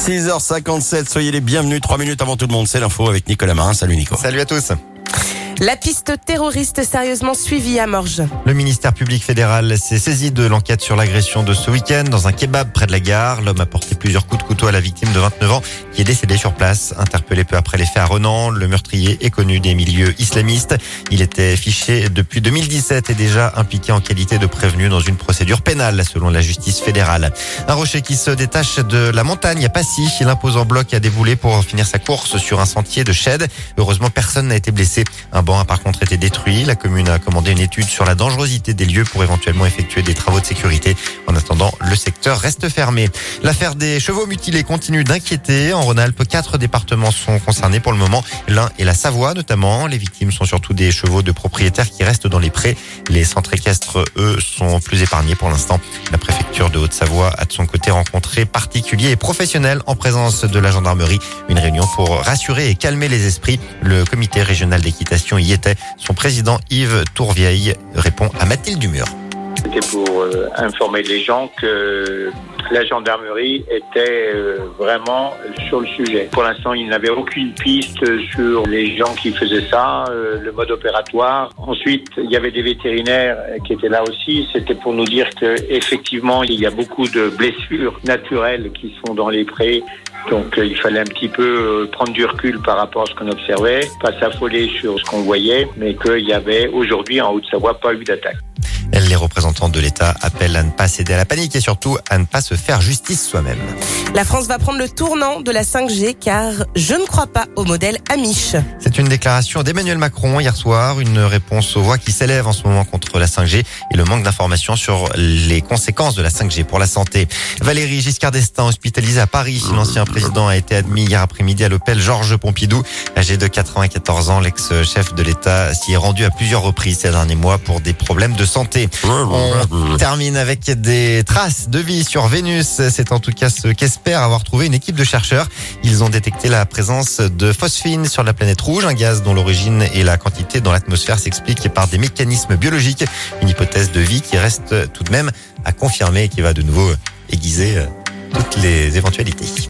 6h57, soyez les bienvenus. 3 minutes avant tout le monde, c'est l'info avec Nicolas Marin. Salut Nico. Salut à tous. La piste terroriste sérieusement suivie à Morges. Le ministère public fédéral s'est saisi de l'enquête sur l'agression de ce week-end dans un kebab près de la gare. L'homme a porté plusieurs coups de couteau à la victime de 29 ans qui est décédée sur place. Interpellé peu après les faits à Renan, le meurtrier est connu des milieux islamistes. Il était fiché depuis 2017 et déjà impliqué en qualité de prévenu dans une procédure pénale selon la justice fédérale. Un rocher qui se détache de la montagne à Passy. L'imposant bloc a déboulé pour finir sa course sur un sentier de Chède. Heureusement, personne n'a été blessé. Un banc a par contre été détruit. La commune a commandé une étude sur la dangerosité des lieux pour éventuellement effectuer des travaux de sécurité. En attendant, le secteur reste fermé. L'affaire des chevaux mutilés continue d'inquiéter. En Rhône-Alpes, 4 départements sont concernés pour le moment. L'Ain et la Savoie notamment. Les victimes sont surtout des chevaux de propriétaires qui restent dans les prés. Les centres équestres, eux, sont plus épargnés pour l'instant. La préfecture de Haute-Savoie a de son côté rencontré particuliers et professionnels en présence de la gendarmerie. Une réunion pour rassurer et calmer les esprits. Le comité régional d'équitation y était. Son président Yves Tourvieille répond à Mathilde Dumur. C'était pour informer les gens que la gendarmerie était vraiment sur le sujet. Pour l'instant, il n'avait aucune piste sur les gens qui faisaient ça, le mode opératoire. Ensuite, il y avait des vétérinaires qui étaient là aussi. C'était pour nous dire que effectivement, il y a beaucoup de blessures naturelles qui sont dans les prés. Donc il fallait un petit peu prendre du recul par rapport à ce qu'on observait, pas s'affoler sur ce qu'on voyait, mais qu'il y avait aujourd'hui en Haute-Savoie pas eu d'attaque. Les représentants de l'État appellent à ne pas céder à la panique et surtout à ne pas se faire justice soi-même. La France va prendre le tournant de la 5G car je ne crois pas au modèle Amish. C'est une déclaration d'Emmanuel Macron hier soir, une réponse aux voix qui s'élèvent en ce moment contre la 5G et le manque d'informations sur les conséquences de la 5G pour la santé. Valéry Giscard d'Estaing, hospitalisé à Paris. L'ancien président a été admis hier après-midi à l'hôpital Georges Pompidou. Âgé de 94 ans, l'ex-chef de l'État s'y est rendu à plusieurs reprises ces derniers mois pour des problèmes de santé. On termine avec des traces de vie sur Vénus. C'est en tout cas ce qu'espère avoir trouvé une équipe de chercheurs. Ils ont détecté la présence de phosphine sur la planète rouge, un gaz dont l'origine et la quantité dans l'atmosphère s'expliquent par des mécanismes biologiques. Une hypothèse de vie qui reste tout de même à confirmer et qui va de nouveau aiguiser toutes les éventualités.